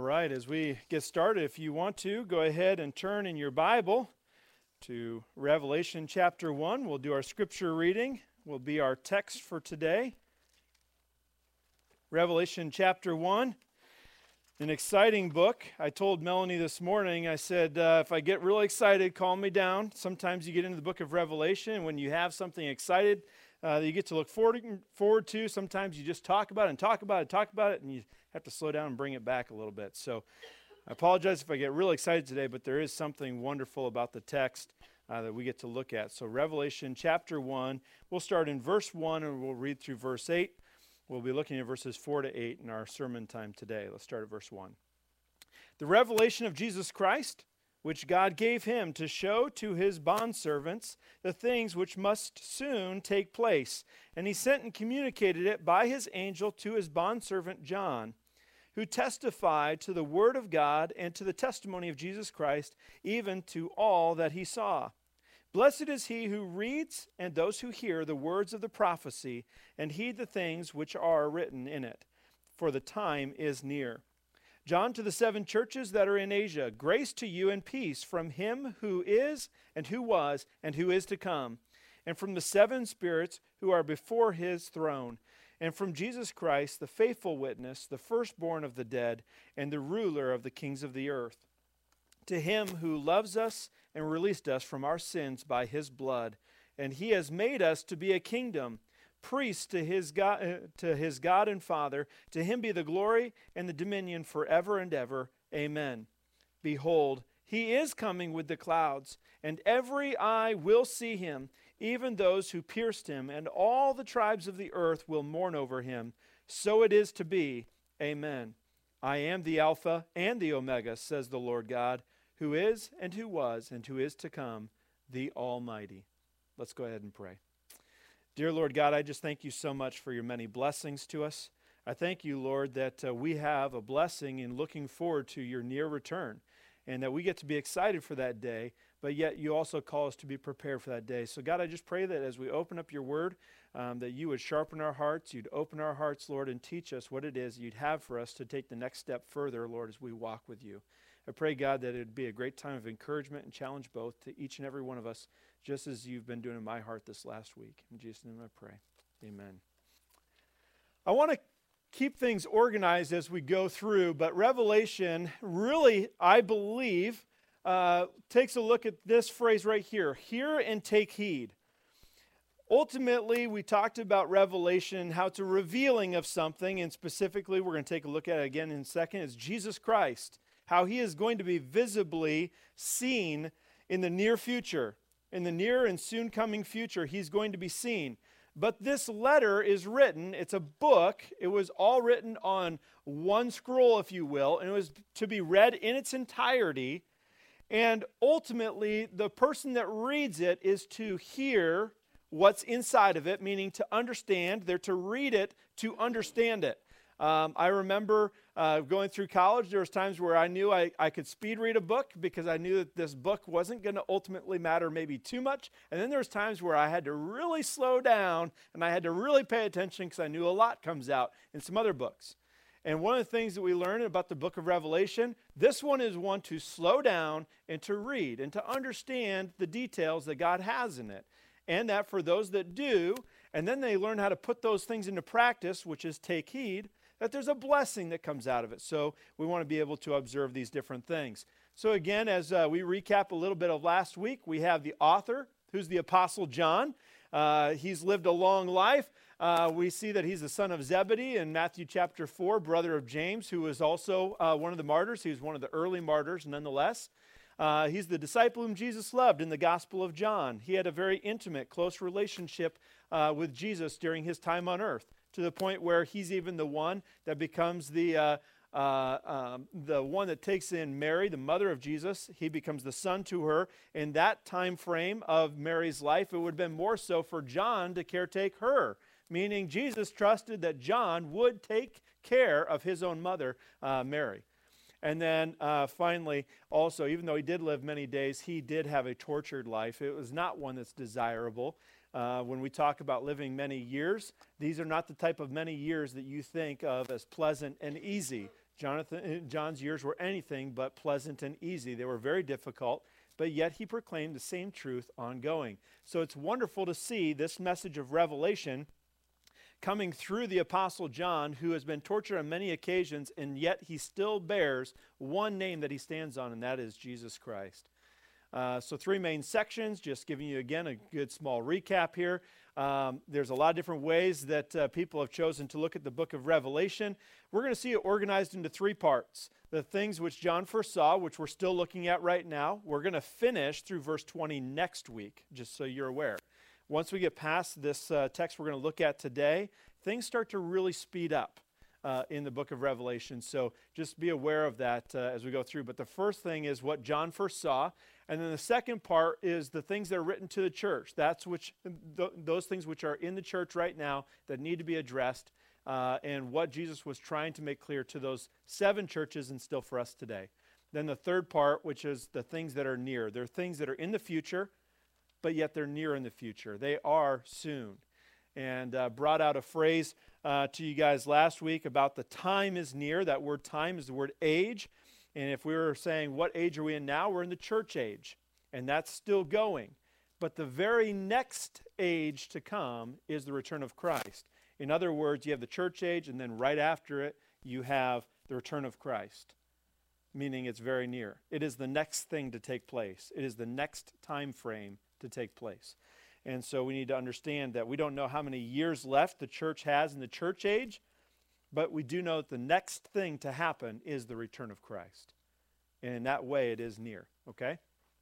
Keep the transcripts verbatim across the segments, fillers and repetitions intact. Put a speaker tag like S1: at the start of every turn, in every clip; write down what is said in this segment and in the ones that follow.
S1: right, as we get started, if you want to, go ahead and turn in your Bible to Revelation chapter one. We'll do our scripture reading, will be our text for today. Revelation chapter one, an exciting book. I told Melanie this morning, I said, uh, if I get really excited, calm me down. Sometimes you get into the book of Revelation, and when you have something excited uh, that you get to look forward, forward to, sometimes you just talk about it and talk about it and talk about it, and you have to slow down and bring it back a little bit. So I apologize if I get really excited today, but there is something wonderful about the text uh, that we get to look at. So Revelation chapter one, we'll start in verse one and we'll read through verse eight. We'll be looking at verses four to eight in our sermon time today. Let's start at verse one. The revelation of Jesus Christ, which God gave him to show to his bondservants the things which must soon take place. And he sent and communicated it by his angel to his bondservant John, who testified to the word of God and to the testimony of Jesus Christ, even to all that he saw. Blessed is he who reads and those who hear the words of the prophecy and heed the things which are written in it, for the time is near. John, to the seven churches that are in Asia, grace to you and peace from him who is and who was and who is to come, and from the seven spirits who are before his throne, and from Jesus Christ, the faithful witness, the firstborn of the dead, and the ruler of the kings of the earth. To him who loves us and released us from our sins by his blood, and he has made us to be a kingdom, priests to his God, uh, to his God and Father. To him be the glory and the dominion forever and ever. Amen. Behold, he is coming with the clouds, and every eye will see him, even those who pierced him, and all the tribes of the earth will mourn over him. So it is to be. Amen. I am the Alpha and the Omega, says the Lord God, who is and who was and who is to come, the Almighty. Let's go ahead and pray. Dear Lord God, I just thank you so much for your many blessings to us. I thank you, Lord, that uh, we have a blessing in looking forward to your near return, and that we get to be excited for that day, but yet you also call us to be prepared for that day. So God, I just pray that as we open up your word, um, that you would sharpen our hearts, you'd open our hearts, Lord, and teach us what it is you'd have for us to take the next step further, Lord, as we walk with you. I pray, God, that it would be a great time of encouragement and challenge both to each and every one of us, just as you've been doing in my heart this last week. In Jesus' name I pray. Amen. I want to keep things organized as we go through, but Revelation really, I believe, uh, takes a look at this phrase right here, hear and take heed. Ultimately, we talked about Revelation, how it's a revealing of something, and specifically, we're going to take a look at it again in a second, is Jesus Christ, how he is going to be visibly seen in the near future. In the near and soon coming future, he's going to be seen. But this letter is written, it's a book, it was all written on one scroll, if you will, and it was to be read in its entirety. And ultimately, the person that reads it is to hear what's inside of it, meaning to understand. They're to read it to understand it. Um, I remember uh, going through college, there was times where I knew I, I could speed read a book because I knew that this book wasn't going to ultimately matter maybe too much. And then there was times where I had to really slow down and I had to really pay attention because I knew a lot comes out in some other books. And one of the things that we learn about the book of Revelation, this one is one to slow down and to read and to understand the details that God has in it. And that for those that do, and then they learn how to put those things into practice, which is take heed, that there's a blessing that comes out of it. So we want to be able to observe these different things. So again, as uh, we recap a little bit of last week, we have the author, who's the Apostle John. Uh, he's lived a long life. Uh, we see that he's the son of Zebedee in Matthew chapter four, brother of James, who was also uh, one of the martyrs. He was one of the early martyrs nonetheless. Uh, he's the disciple whom Jesus loved in the Gospel of John. He had a very intimate, close relationship uh, with Jesus during his time on earth, to the point where he's even the one that becomes the uh, uh, um, the one that takes in Mary, the mother of Jesus. He becomes the son to her. In that time frame of Mary's life, it would have been more so for John to caretake her, meaning Jesus trusted that John would take care of his own mother, uh, Mary. And then uh, finally, also, even though he did live many days, he did have a tortured life. It was not one that's desirable. Uh, when we talk about living many years, these are not the type of many years that you think of as pleasant and easy. Jonathan, John's years were anything but pleasant and easy. They were very difficult, but yet he proclaimed the same truth ongoing. So it's wonderful to see this message of Revelation coming through the Apostle John, who has been tortured on many occasions, and yet he still bears one name that he stands on, and that is Jesus Christ. Uh, so three main sections, just giving you again a good small recap here. Um, there's a lot of different ways that uh, people have chosen to look at the book of Revelation. We're going to see it organized into three parts. The things which John first saw, which we're still looking at right now. We're going to finish through verse twenty next week, just so you're aware. Once we get past this uh, text we're going to look at today, things start to really speed up uh, in the book of Revelation. So just be aware of that uh, as we go through. But the first thing is what John first saw. And then the second part is the things that are written to the church. That's which th- those things which are in the church right now that need to be addressed, uh, and what Jesus was trying to make clear to those seven churches and still for us today. Then the third part, which is the things that are near. They're things that are in the future, but yet they're near in the future. They are soon. And uh, brought out a phrase uh, to you guys last week about the time is near. That word time is the word age. And if we were saying, what age are we in now? We're in the church age, and that's still going. But the very next age to come is the return of Christ. In other words, you have the church age, and then right after it, you have the return of Christ, meaning it's very near. It is the next thing to take place. It is the next time frame to take place. And so we need to understand that we don't know how many years left the church has in the church age, but we do know that the next thing to happen is the return of Christ. And in that way, it is near, okay?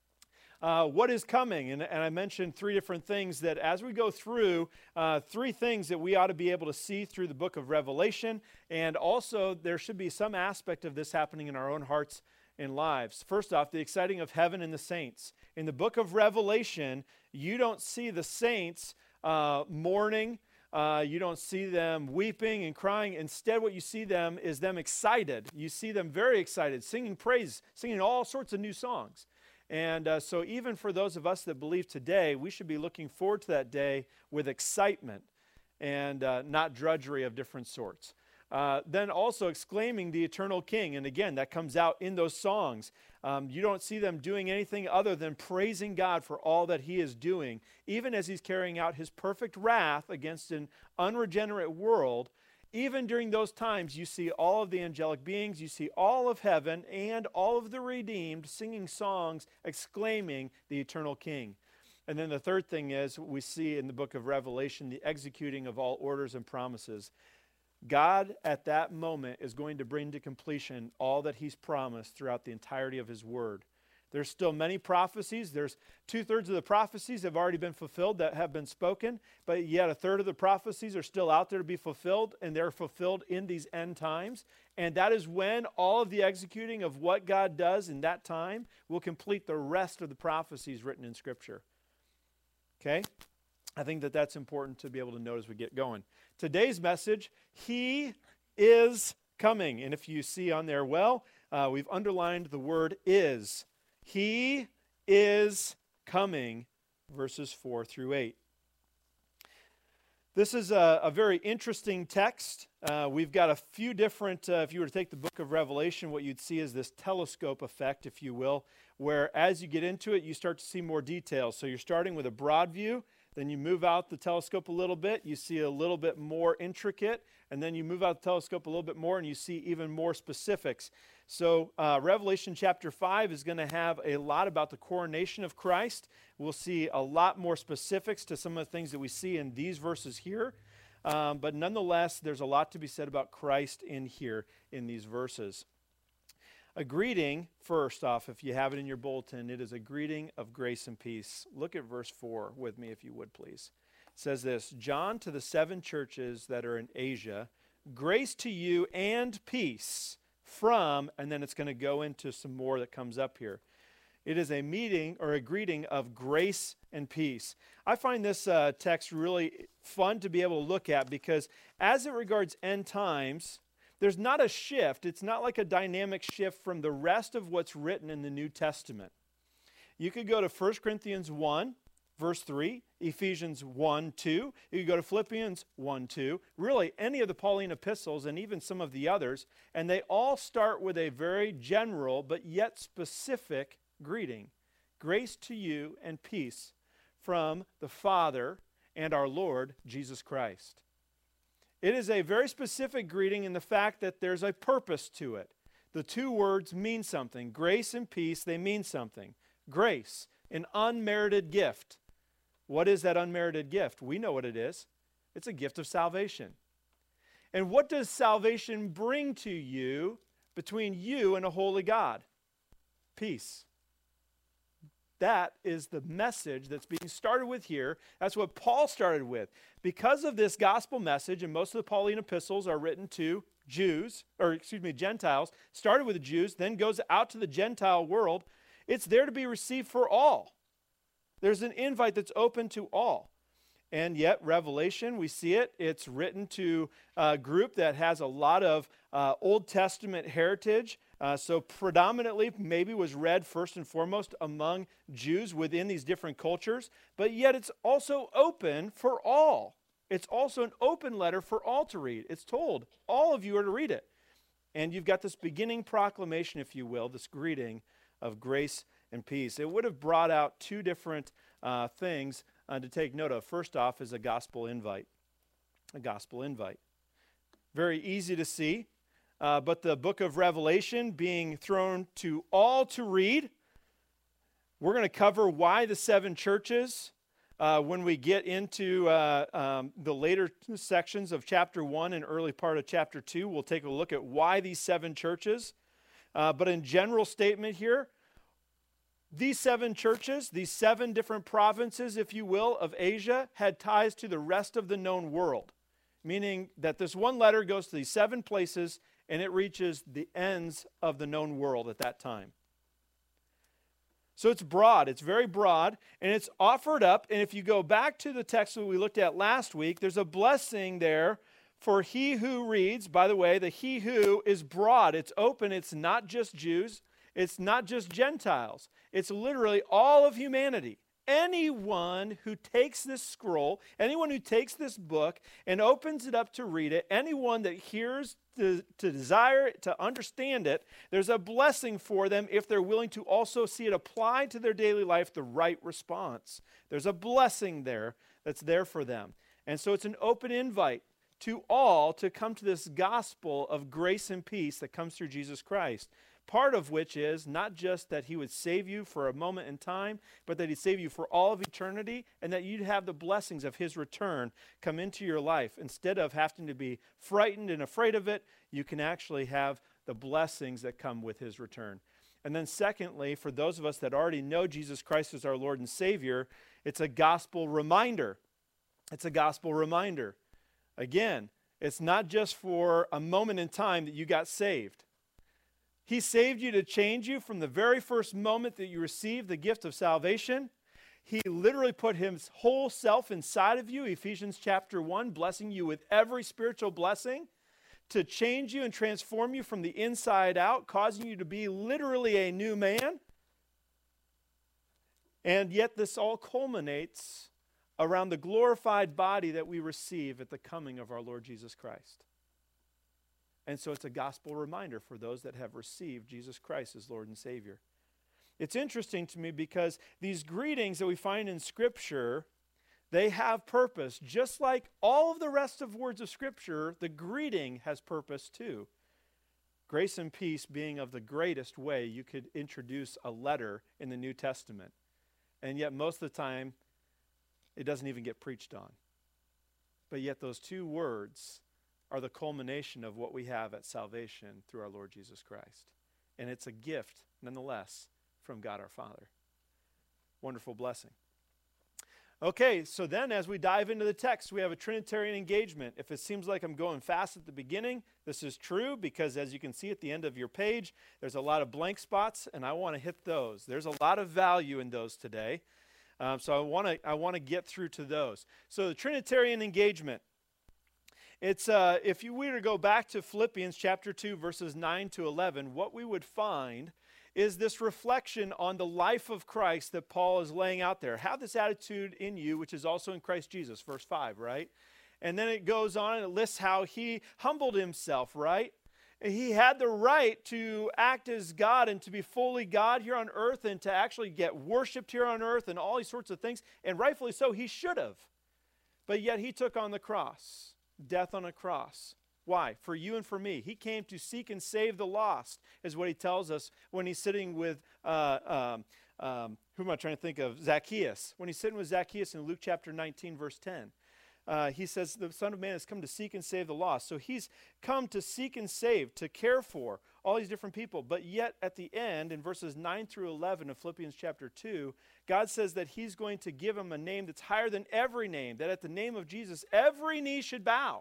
S1: Uh, what is coming? And, and I mentioned three different things that as we go through, uh, three things that we ought to be able to see through the book of Revelation. And also, there should be some aspect of this happening in our own hearts and lives. First off, the exciting of heaven and the saints. In the book of Revelation, you don't see the saints uh, mourning. Uh, you don't see them weeping and crying. Instead, what you see them is them excited. You see them very excited, singing praise, singing all sorts of new songs. And uh, so even for those of us that believe today, we should be looking forward to that day with excitement and uh, not drudgery of different sorts. Uh, then also exclaiming the eternal King. And again, that comes out in those songs. Um, you don't see them doing anything other than praising God for all that he is doing, even as he's carrying out his perfect wrath against an unregenerate world. Even during those times, you see all of the angelic beings, you see all of heaven and all of the redeemed singing songs, exclaiming the eternal King. And then the third thing is we see in the book of Revelation the executing of all orders and promises. God at that moment is going to bring to completion all that he's promised throughout the entirety of his word. There's still many prophecies. There's two-thirds of the prophecies have already been fulfilled that have been spoken, but yet a third of the prophecies are still out there to be fulfilled, and they're fulfilled in these end times. And that is when all of the executing of what God does in that time will complete the rest of the prophecies written in Scripture. Okay? I think that that's important to be able to note as we get going. Today's message, he is coming. And if you see on there, well, uh, we've underlined the word is. He is coming, verses four through eight. This is a, a very interesting text. Uh, we've got a few different, uh, if you were to take the book of Revelation, what you'd see is this telescope effect, if you will, where as you get into it, you start to see more details. So you're starting with a broad view, then you move out the telescope a little bit, you see a little bit more intricate, and then you move out the telescope a little bit more and you see even more specifics. So uh, Revelation chapter five is going to have a lot about the coronation of Christ. We'll see a lot more specifics to some of the things that we see in these verses here. Um, but nonetheless, there's a lot to be said about Christ in here in these verses. A greeting, first off, if you have it in your bulletin, it is a greeting of grace and peace. Look at verse four with me, if you would, please. It says this, John to the seven churches that are in Asia, grace to you and peace from, and then it's going to go into some more that comes up here. It is a meeting or a greeting of grace and peace. I find this uh, text really fun to be able to look at because as it regards end times, there's not a shift. It's not like a dynamic shift from the rest of what's written in the New Testament. You could go to First Corinthians one, verse three, Ephesians one, two. You go to Philippians one, two. Really, any of the Pauline epistles and even some of the others, and they all start with a very general but yet specific greeting. Grace to you and peace from the Father and our Lord Jesus Christ. It is a very specific greeting in the fact that there's a purpose to it. The two words mean something. Grace and peace, they mean something. Grace, an unmerited gift. What is that unmerited gift? We know what it is. It's a gift of salvation. And what does salvation bring to you between you and a holy God? Peace. That is the message that's being started with here. That's what Paul started with. Because of this gospel message, and most of the Pauline epistles are written to Jews, or excuse me, Gentiles, started with the Jews, then goes out to the Gentile world. It's there to be received for all. There's an invite that's open to all. And yet, Revelation, we see it. It's written to a group that has a lot of uh, Old Testament heritage. Uh, so predominantly, maybe was read first and foremost among Jews within these different cultures. But yet, it's also open for all. It's also an open letter for all to read. It's told, all of you are to read it. And you've got this beginning proclamation, if you will, this greeting of grace and peace. It would have brought out two different uh, things uh, to take note of. First off is a gospel invite. A gospel invite. Very easy to see, uh, but the book of Revelation being thrown to all to read. We're going to cover why the seven churches uh, when we get into uh, um, the later sections of chapter one and early part of chapter two. We'll take a look at why these seven churches. Uh, but in general statement here, these seven churches, these seven different provinces, if you will, of Asia, had ties to the rest of the known world, meaning that this one letter goes to these seven places and it reaches the ends of the known world at that time. So it's broad, it's very broad, and it's offered up. And if you go back to the text that we looked at last week, there's a blessing there for he who reads. By the way, the he who is broad, it's open, it's not just Jews, it's not just Gentiles. It's literally all of humanity. Anyone who takes this scroll, anyone who takes this book and opens it up to read it, anyone that hears to, to desire to understand it, there's a blessing for them if they're willing to also see it applied to their daily life, the right response. There's a blessing there that's there for them. And so it's an open invite to all to come to this gospel of grace and peace that comes through Jesus Christ. Part of which is not just that he would save you for a moment in time, but that he'd save you for all of eternity, and that you'd have the blessings of his return come into your life. Instead of having to be frightened and afraid of it, you can actually have the blessings that come with his return. And then secondly, for those of us that already know Jesus Christ as our Lord and Savior, it's a gospel reminder. It's a gospel reminder. Again, it's not just for a moment in time that you got saved. He saved you to change you from the very first moment that you received the gift of salvation. He literally put his whole self inside of you, Ephesians chapter one, blessing you with every spiritual blessing to change you and transform you from the inside out, causing you to be literally a new man. And yet this all culminates around the glorified body that we receive at the coming of our Lord Jesus Christ. And so it's a gospel reminder for those that have received Jesus Christ as Lord and Savior. It's interesting to me because these greetings that we find in Scripture, they have purpose. Just like all of the rest of words of Scripture, the greeting has purpose too. Grace and peace being of the greatest way you could introduce a letter in the New Testament. And yet most of the time, it doesn't even get preached on. But yet those two words are the culmination of what we have at salvation through our Lord Jesus Christ. And it's a gift, nonetheless, from God our Father. Wonderful blessing. Okay, so then as we dive into the text, we have a Trinitarian engagement. If it seems like I'm going fast at the beginning, this is true because as you can see at the end of your page, there's a lot of blank spots, and I want to hit those. There's a lot of value in those today. Um, so I want to I want to get through to those. So the Trinitarian engagement. It's uh, if you were to go back to Philippians chapter two, verses nine to eleven, what we would find is this reflection on the life of Christ that Paul is laying out there. Have this attitude in you, which is also in Christ Jesus, verse five, right? And then it goes on and it lists how he humbled himself, right? He had the right to act as God and to be fully God here on earth and to actually get worshiped here on earth and all these sorts of things. And rightfully so, he should have. But yet he took on the cross, death on a cross. Why? For you and for me. He came to seek and save the lost, is what he tells us when he's sitting with, uh, um, um, who am I trying to think of? Zacchaeus. When he's sitting with Zacchaeus in Luke chapter nineteen, verse ten. Uh, he says the Son of Man has come to seek and save the lost. So he's come to seek and save, to care for all these different people. But yet at the end, in verses nine through eleven of Philippians chapter two, God says that he's going to give him a name that's higher than every name, that at the name of Jesus, every knee should bow.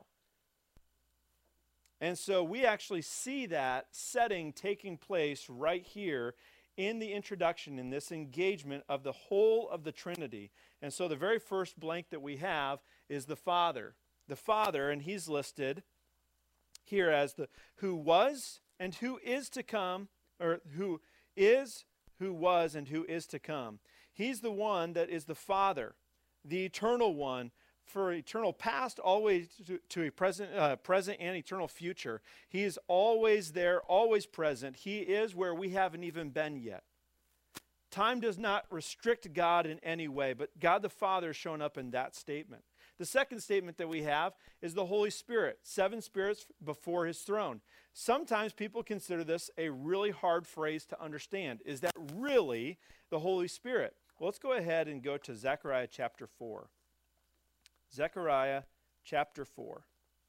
S1: And so we actually see that setting taking place right here in the introduction, in this engagement of the whole of the Trinity. And so the very first blank that we have is the Father. The Father, and he's listed here as the who was and who is to come, or who is, who was, and who is to come. He's the one that is the Father, the eternal one, for eternal past, always to, to a present, uh, present and eternal future. He is always there, always present. He is where we haven't even been yet. Time does not restrict God in any way, but God the Father is shown up in that statement. The second statement that we have is the Holy Spirit, seven spirits before his throne. Sometimes people consider this a really hard phrase to understand. Is that really the Holy Spirit? Well, let's go ahead and go to Zechariah chapter four. Zechariah chapter four.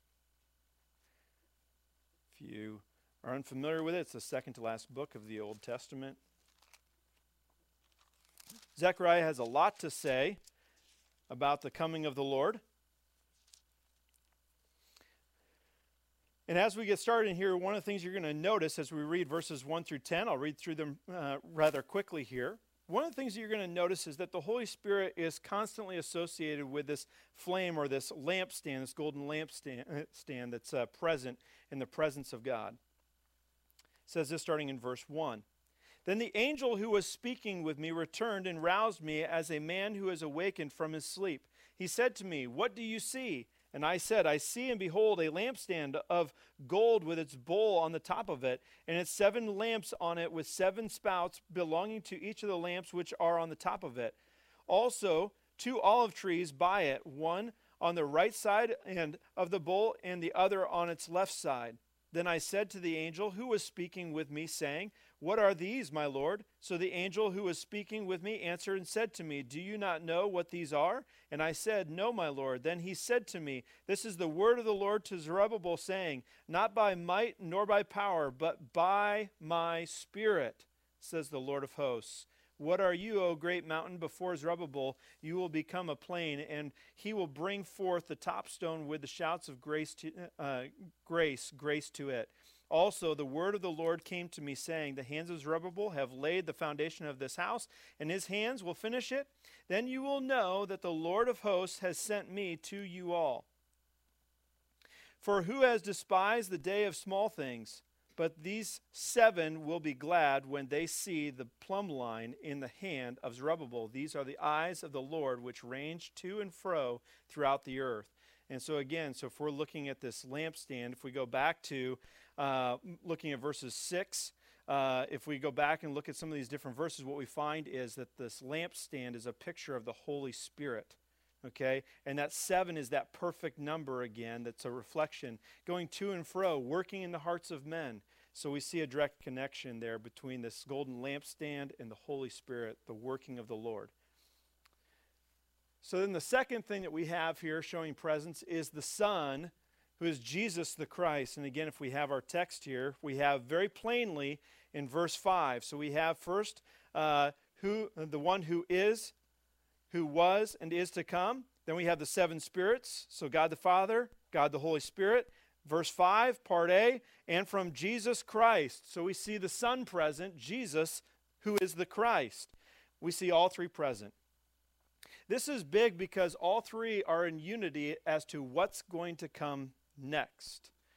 S1: If you are unfamiliar with it, it's the second to last book of the Old Testament. Zechariah has a lot to say about the coming of the Lord. And as we get started here, one of the things you're going to notice as we read verses one through ten, I'll read through them uh, rather quickly here. One of the things that you're going to notice is that the Holy Spirit is constantly associated with this flame or this lampstand, this golden lampstand stand that's uh, present in the presence of God. It says this starting in verse one. Then the angel who was speaking with me returned and roused me as a man who is awakened from his sleep. He said to me, "What do you see?" And I said, "I see and behold a lampstand of gold with its bowl on the top of it, and its seven lamps on it with seven spouts belonging to each of the lamps which are on the top of it. Also two olive trees by it, one on the right side and of the bowl and the other on its left side." Then I said to the angel who was speaking with me, saying, "What are these, my Lord?" So the angel who was speaking with me answered and said to me, "Do you not know what these are?" And I said, "No, my Lord." Then he said to me, "This is the word of the Lord to Zerubbabel, saying, Not by might nor by power, but by my Spirit, says the Lord of hosts. What are you, O great mountain? Before Zerubbabel you will become a plain, and he will bring forth the top stone with the shouts of grace, to, uh, grace, grace to it. Also the word of the Lord came to me, saying, The hands of Zerubbabel have laid the foundation of this house, and his hands will finish it. Then you will know that the Lord of hosts has sent me to you all. For who has despised the day of small things? But these seven will be glad when they see the plumb line in the hand of Zerubbabel. These are the eyes of the Lord, which range to and fro throughout the earth. And so again, so if we're looking at this lampstand, if we go back to uh, looking at verses six, uh, if we go back and look at some of these different verses, what we find is that this lampstand is a picture of the Holy Spirit. Okay, and that seven is that perfect number again, that's a reflection, going to and fro, working in the hearts of men. So we see a direct connection there between this golden lampstand and the Holy Spirit, the working of the Lord. So then the second thing that we have here showing presence is the Son, who is Jesus the Christ. And again, if we have our text here, we have very plainly in verse five. So we have first uh, who the one who is, who was and is to come. Then we have the seven spirits, so God the Father, God the Holy Spirit. Verse five, part A, and from Jesus Christ. So we see the Son present, Jesus, who is the Christ. We see all three present. This is big because all three are in unity as to what's going to come next.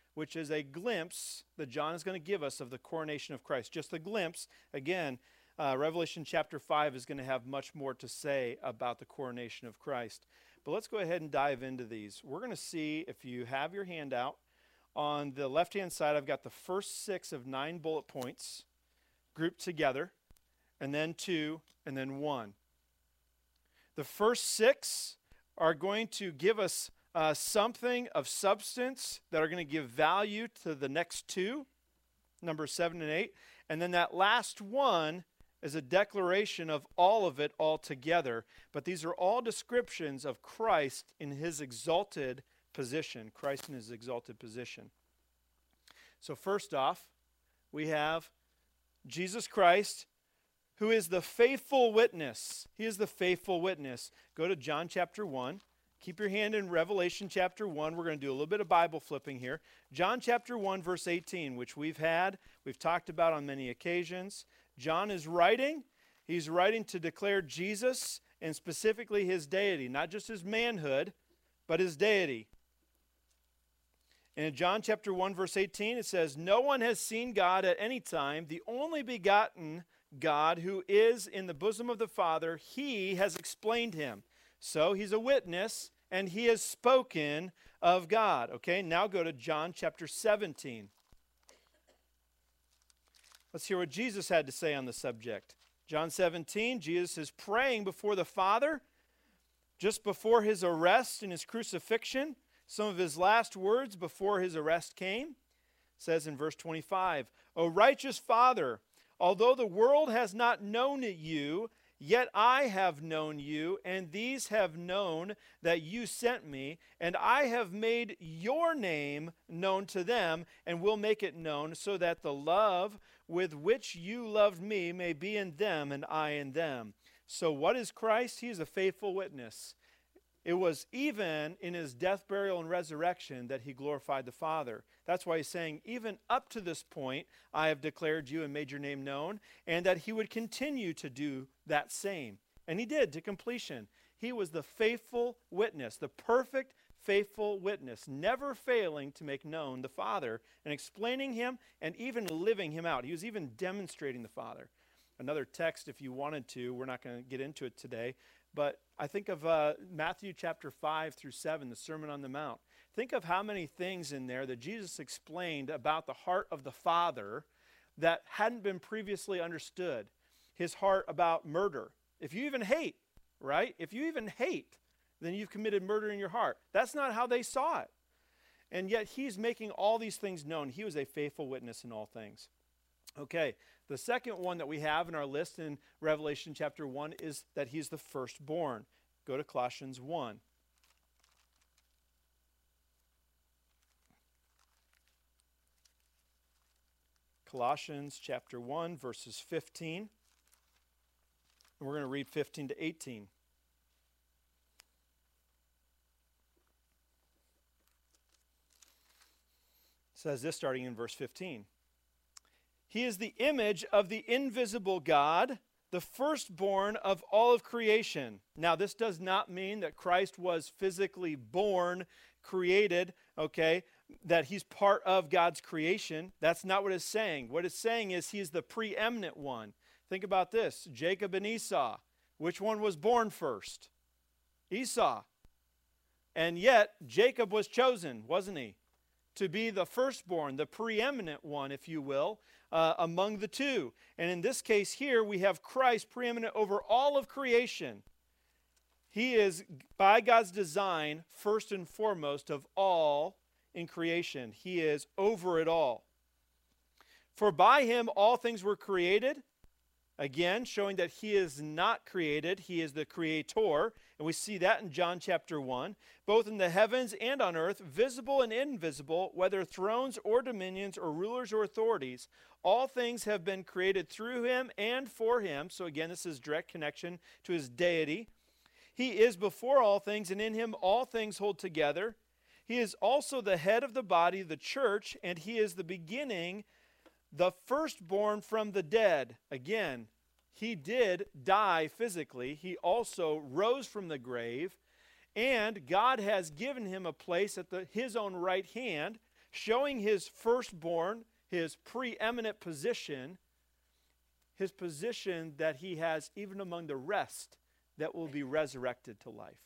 S1: which is a glimpse that John is going to give us of the coronation of Christ. Just a glimpse. Again, uh, Revelation chapter five is going to have much more to say about the coronation of Christ. But let's go ahead and dive into these. We're going to see, if you have your handout, on the left-hand side, I've got the first six of nine bullet points grouped together, and then two, and then one. The first six are going to give us uh, something of substance that are going to give value to the next two, number seven and eight. And then that last one is a declaration of all of it all together. But these are all descriptions of Christ in his exalted position. Christ in his exalted position. So first off, we have Jesus Christ, who is the faithful witness. He is the faithful witness. Go to John chapter one. Keep your hand in Revelation chapter one. We're going to do a little bit of Bible flipping here. John chapter one, verse eighteen, which we've had, we've talked about on many occasions. John is writing. He's writing to declare Jesus and specifically his deity, not just his manhood, but his deity. And in John chapter one, verse eighteen, it says, "No one has seen God at any time. The only begotten God who is in the bosom of the Father, he has explained him." So he's a witness, and he has spoken of God. Okay, now go to John chapter seventeen. Let's hear what Jesus had to say on the subject. John seventeen, Jesus is praying before the Father just before his arrest and his crucifixion. Some of his last words before his arrest came. It says in verse twenty-five, "O righteous Father, although the world has not known you, yet I have known you, and these have known that you sent me, and I have made your name known to them, and will make it known, so that the love with which you loved me may be in them, and I in them." So what is Christ? He is a faithful witness. It was even in his death, burial, and resurrection that he glorified the Father. That's why he's saying, even up to this point, I have declared you and made your name known, and that he would continue to do that same. And he did to completion. He was the faithful witness, the perfect faithful witness, never failing to make known the Father and explaining him and even living him out. He was even demonstrating the Father. Another text, if you wanted to, we're not going to get into it today, but I think of uh, Matthew chapter five through seven, the Sermon on the Mount. Think of how many things in there that Jesus explained about the heart of the Father that hadn't been previously understood. His heart about murder. If you even hate, right? If you even hate, then you've committed murder in your heart. That's not how they saw it. And yet he's making all these things known. He was a faithful witness in all things. Okay, the second one that we have in our list in Revelation chapter one is that he's the firstborn. Go to Colossians one. Colossians chapter one, verses fifteen. And we're going to read fifteen to eighteen. It says this starting in verse fifteen. "He is the image of the invisible God, the firstborn of all of creation." Now, this does not mean that Christ was physically born, created, okay, that he's part of God's creation. That's not what it's saying. What it's saying is he's the preeminent one. Think about this. Jacob and Esau. Which one was born first? Esau. And yet, Jacob was chosen, wasn't he? To be the firstborn, the preeminent one, if you will, uh, among the two. And in this case here, we have Christ preeminent over all of creation. He is, by God's design, first and foremost of all in creation. He is over it all. "For by him all things were created." Again, showing that he is not created. He is the creator. And we see that in John chapter one. "Both in the heavens and on earth, visible and invisible, whether thrones or dominions or rulers or authorities, all things have been created through him and for him." So again, this is direct connection to his deity. "He is before all things, and in him all things hold together. He is also the head of the body, the church, and he is the beginning, the firstborn from the dead." Again, he did die physically. He also rose from the grave, and God has given him a place at the, his own right hand showing his firstborn, his preeminent position, his position that he has even among the rest that will be resurrected to life,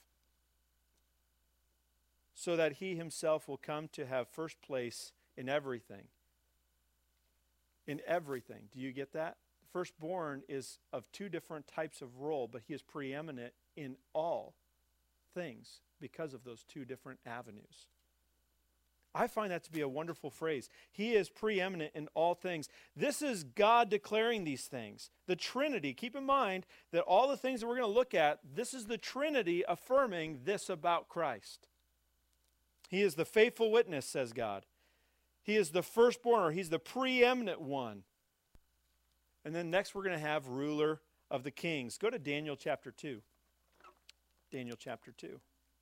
S1: so that he himself will come to have first place in everything. In everything. Do you get that? The firstborn is of two different types of role, but he is preeminent in all things because of those two different avenues. I find that to be a wonderful phrase. He is preeminent in all things. This is God declaring these things. The Trinity, keep in mind that all the things that we're going to look at, this is the Trinity affirming this about Christ. He is the faithful witness, says God. He is the firstborn, or he's the preeminent one. And then next we're going to have ruler of the kings. Go to Daniel chapter two. Daniel chapter two.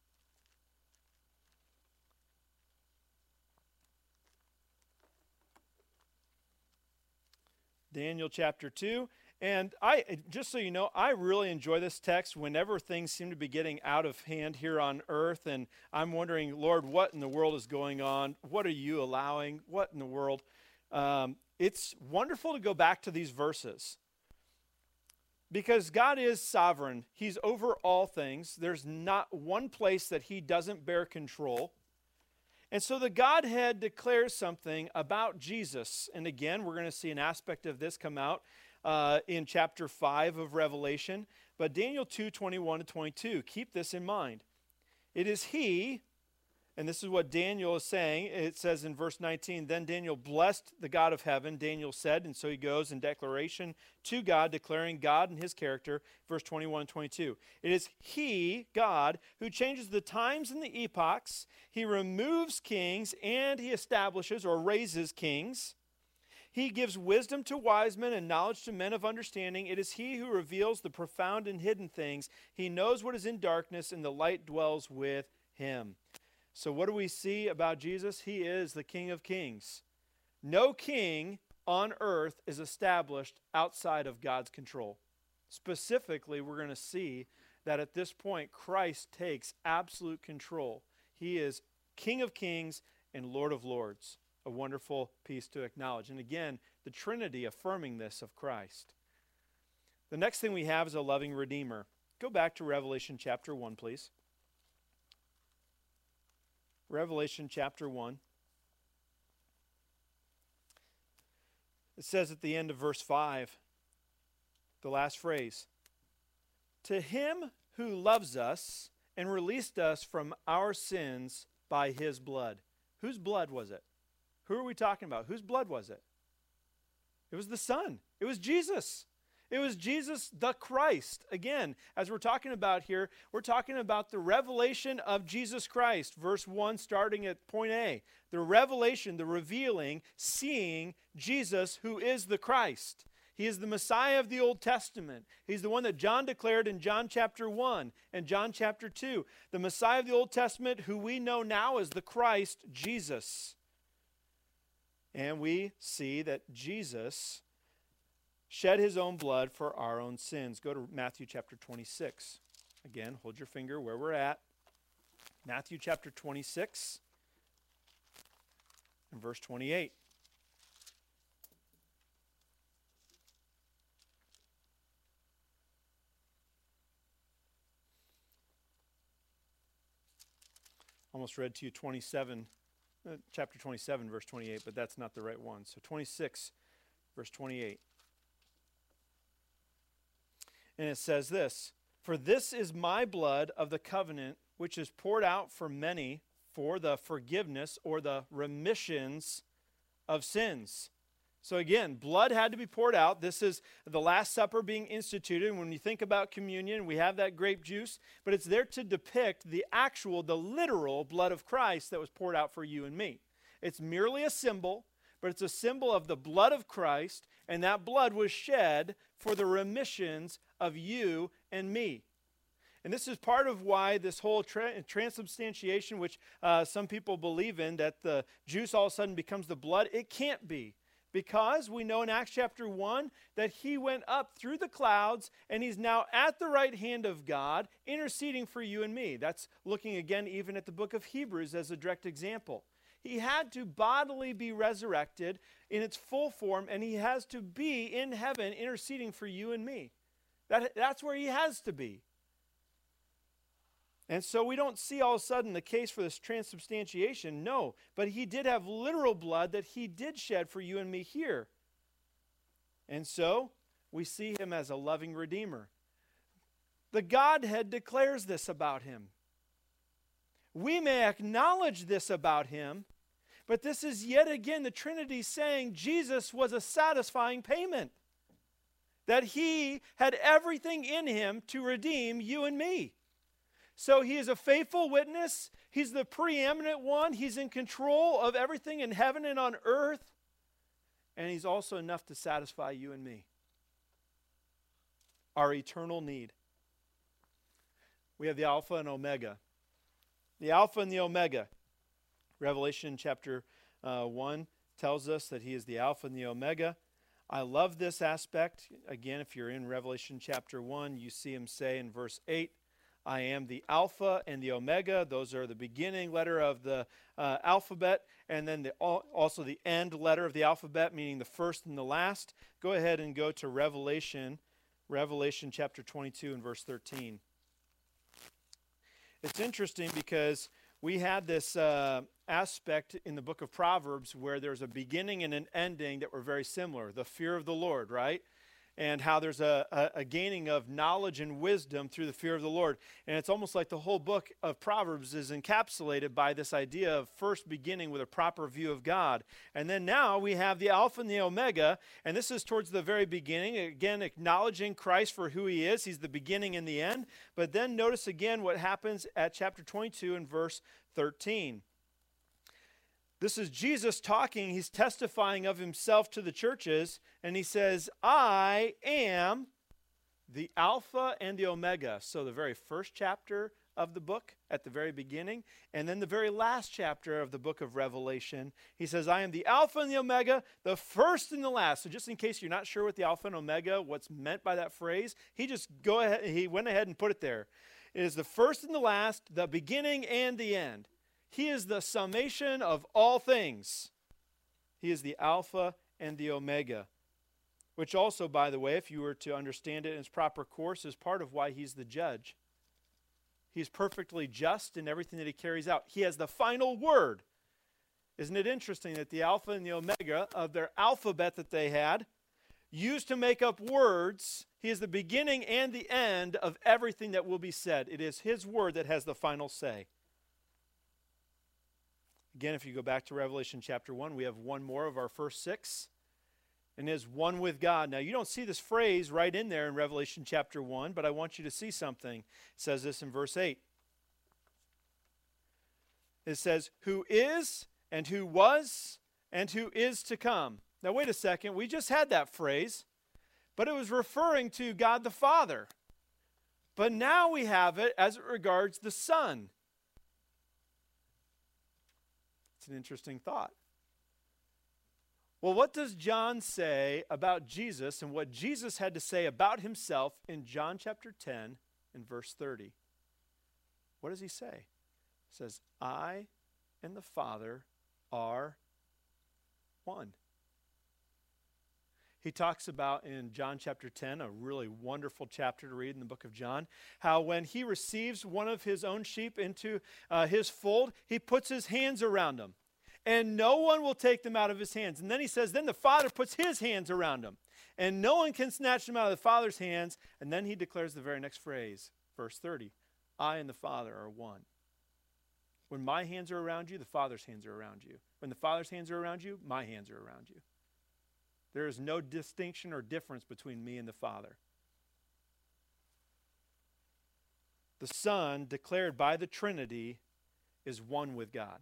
S1: Daniel chapter two. And I, just so you know, I really enjoy this text whenever things seem to be getting out of hand here on earth. And I'm wondering, Lord, what in the world is going on? What are you allowing? What in the world? Um, it's wonderful to go back to these verses, because God is sovereign. He's over all things. There's not one place that he doesn't bear control. And so the Godhead declares something about Jesus. And again, we're going to see an aspect of this come out uh, in chapter five of Revelation. But Daniel two, twenty-one to twenty-two, keep this in mind. It is he, and this is what Daniel is saying. It says in verse nineteen, then Daniel blessed the God of heaven, Daniel said, and so he goes in declaration to God, declaring God and his character, verse twenty-one and twenty-two. It is he, God, who changes the times and the epochs. He removes kings and he establishes or raises kings. He gives wisdom to wise men and knowledge to men of understanding. It is he who reveals the profound and hidden things. He knows what is in darkness, and the light dwells with him. So what do we see about Jesus? He is the King of Kings. No king on earth is established outside of God's control. Specifically, we're going to see that at this point, Christ takes absolute control. He is King of Kings and Lord of Lords. A wonderful piece to acknowledge. And again, the Trinity affirming this of Christ. The next thing we have is a loving Redeemer. Go back to Revelation chapter one, please. Revelation chapter one. It says at the end of verse five, the last phrase, to him who loves us and released us from our sins by his blood. Whose blood was it? Who are we talking about? Whose blood was it? It was the Son. It was Jesus. It was Jesus the Christ. Again, as we're talking about here, we're talking about the revelation of Jesus Christ. Verse one, starting at point A. The revelation, the revealing, seeing Jesus who is the Christ. He is the Messiah of the Old Testament. He's the one that John declared in John chapter one and John chapter two. The Messiah of the Old Testament who we know now as the Christ Jesus. And we see that Jesus shed his own blood for our own sins. Go to Matthew chapter twenty-six. Again, hold your finger where we're at. Matthew chapter twenty-six and verse twenty-eight. Almost read to you twenty-seven. Uh, chapter twenty-seven, verse twenty-eight, but that's not the right one. So twenty-six, verse twenty-eight. And it says this, for this is my blood of the covenant, which is poured out for many for the forgiveness or the remissions of sins. So again, blood had to be poured out. This is the Last Supper being instituted. When you think about communion, we have that grape juice, but it's there to depict the actual, the literal blood of Christ that was poured out for you and me. It's merely a symbol, but it's a symbol of the blood of Christ, and that blood was shed for the remissions of you and me. And this is part of why this whole tra- transubstantiation, which uh, some people believe in, that the juice all of a sudden becomes the blood, it can't be. Because we know in Acts chapter one that he went up through the clouds and he's now at the right hand of God interceding for you and me. That's looking again even at the book of Hebrews as a direct example. he had to bodily be resurrected in its full form, and he has to be in heaven interceding for you and me. That, that's where he has to be. And so we don't see all of a sudden the case for this transubstantiation, no. But he did have literal blood that he did shed for you and me here. And so we see him as a loving Redeemer. The Godhead declares this about him. We may acknowledge this about him, but this is yet again the Trinity saying Jesus was a satisfying payment. That he had everything in him to redeem you and me. So he is a faithful witness. He's the preeminent one. He's in control of everything in heaven and on earth. And he's also enough to satisfy you and me. Our eternal need. We have the Alpha and Omega. The Alpha and the Omega. Revelation chapter uh, one tells us that he is the Alpha and the Omega. I love this aspect. Again, if you're in Revelation chapter one, you see him say in verse eight, I am the Alpha and the Omega. Those are the beginning letter of the uh, alphabet, and then the, also the end letter of the alphabet, meaning the first and the last. Go ahead and go to Revelation, Revelation chapter twenty-two and verse thirteen. It's interesting because we had this uh, aspect in the book of Proverbs where there's a beginning and an ending that were very similar. The fear of the Lord, right? And how there's a, a, a gaining of knowledge and wisdom through the fear of the Lord. And it's almost like the whole book of Proverbs is encapsulated by this idea of first beginning with a proper view of God. And then now we have the Alpha and the Omega, and this is towards the very beginning, again acknowledging Christ for who he is. He's the beginning and the end. But then notice again what happens at chapter twenty-two and verse thirteen. This is Jesus talking. He's testifying of himself to the churches, and he says, I am the Alpha and the Omega. So the very first chapter of the book at the very beginning, and then the very last chapter of the book of Revelation, he says, I am the Alpha and the Omega, the first and the last. So just in case you're not sure what the Alpha and Omega, what's meant by that phrase, he just go ahead, he went ahead and put it there. It is the first and the last, the beginning and the end. He is the summation of all things. He is the Alpha and the Omega, which also, by the way, if you were to understand it in its proper course, is part of why he's the judge. He's perfectly just in everything that he carries out. He has the final word. Isn't it interesting that the Alpha and the Omega of their alphabet that they had, used to make up words, he is the beginning and the end of everything that will be said. It is his word that has the final say. Again, if you go back to Revelation chapter one, we have one more of our first six, and is one with God. Now, you don't see this phrase right in there in Revelation chapter one, but I want you to see something. It says this in verse eight. It says, who is, and who was, and who is to come. Now, wait a second. We just had that phrase, but it was referring to God the Father. But now we have it as it regards the Son. It's an interesting thought. Well, what does John say about Jesus and what Jesus had to say about himself in John chapter ten and verse thirty? What does he say? He says, I and the Father are one. He talks about in John chapter ten, a really wonderful chapter to read in the book of John, how when he receives one of his own sheep into uh, his fold, he puts his hands around them, and no one will take them out of his hands. And then he says, then the Father puts his hands around them, and no one can snatch them out of the Father's hands. And then he declares the very next phrase, verse thirty, I and the Father are one. When my hands are around you, the Father's hands are around you. When the Father's hands are around you, my hands are around you. There is no distinction or difference between me and the Father. The Son, declared by the Trinity, is one with God.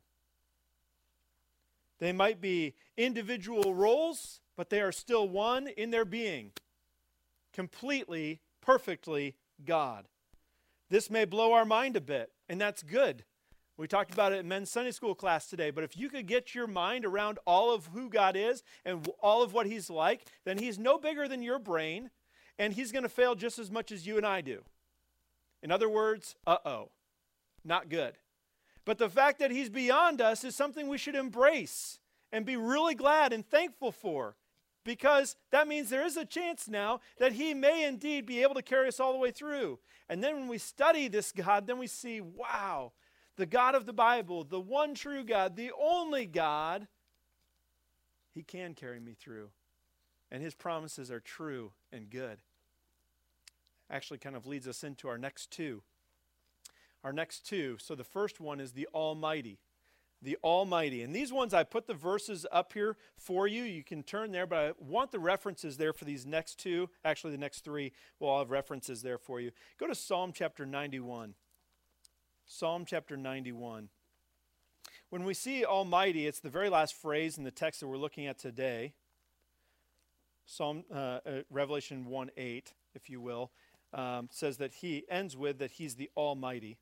S1: They might be individual roles, but they are still one in their being. Completely, perfectly God. This may blow our mind a bit, and that's good. We talked about it in men's Sunday school class today, but if you could get your mind around all of who God is and all of what he's like, then he's no bigger than your brain, and he's going to fail just as much as you and I do. In other words, uh-oh, not good. But the fact that he's beyond us is something we should embrace and be really glad and thankful for, because that means there is a chance now that he may indeed be able to carry us all the way through. And then when we study this God, then we see, wow, the God of the Bible, the one true God, the only God, he can carry me through. And his promises are true and good. Actually kind of leads us into our next two. Our next two. So the first one is the Almighty. The Almighty. And these ones, I put the verses up here for you. You can turn there, but I want the references there for these next two. Actually, the next three will all have references there for you. Go to Psalm chapter ninety-one. Psalm chapter ninety-one. When we see Almighty, it's the very last phrase in the text that we're looking at today. Psalm uh, uh, Revelation one eight, if you will, um, says that he ends with that he's the Almighty.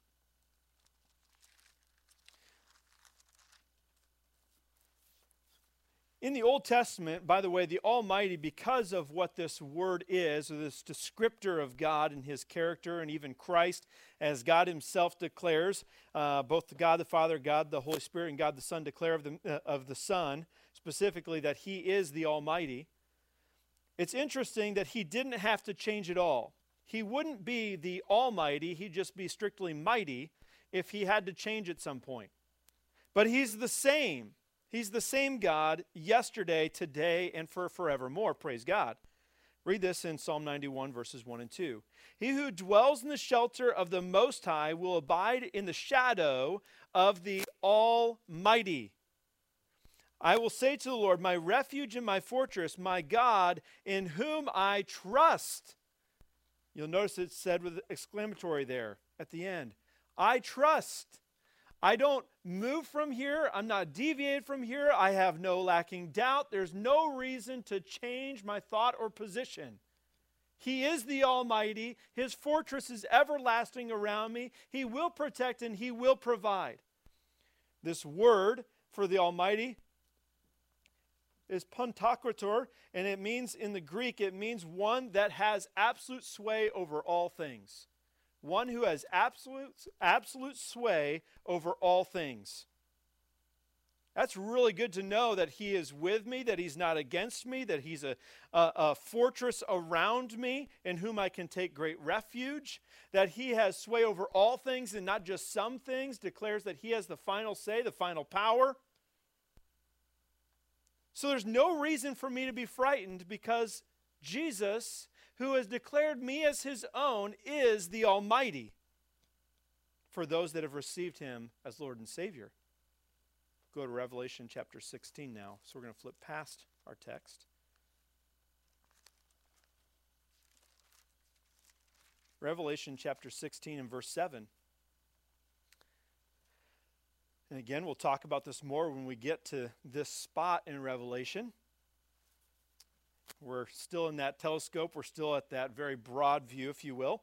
S1: In the Old Testament, by the way, the Almighty, because of what this word is, or this descriptor of God and his character, and even Christ, as God himself declares, uh, both God the Father, God the Holy Spirit, and God the Son declare of the, uh, of the Son, specifically that he is the Almighty. It's interesting that he didn't have to change it all. He wouldn't be the Almighty, he'd just be strictly mighty if he had to change at some point. But he's the same. He's the same God yesterday, today, and for forevermore. Praise God. Read this in Psalm ninety-one, verses one and two. He who dwells in the shelter of the Most High will abide in the shadow of the Almighty. I will say to the Lord, my refuge and my fortress, my God, in whom I trust. You'll notice it's said with exclamatory there at the end. I trust. I don't move from here. I'm not deviated from here. I have no lacking doubt. There's no reason to change my thought or position. He is the Almighty. His fortress is everlasting around me. He will protect and he will provide. This word for the Almighty is Pantokrator, and it means, in the Greek, it means one that has absolute sway over all things. One who has absolute, absolute sway over all things. That's really good to know that he is with me, that he's not against me, that he's a, a, a fortress around me in whom I can take great refuge, that he has sway over all things and not just some things, declares that he has the final say, the final power. So there's no reason for me to be frightened, because Jesus, who has declared me as his own, is the Almighty for those that have received him as Lord and Savior. Go to Revelation chapter sixteen now. So we're going to flip past our text. Revelation chapter sixteen and verse seven. And again, we'll talk about this more when we get to this spot in Revelation. We're still in that telescope. We're still at that very broad view, if you will.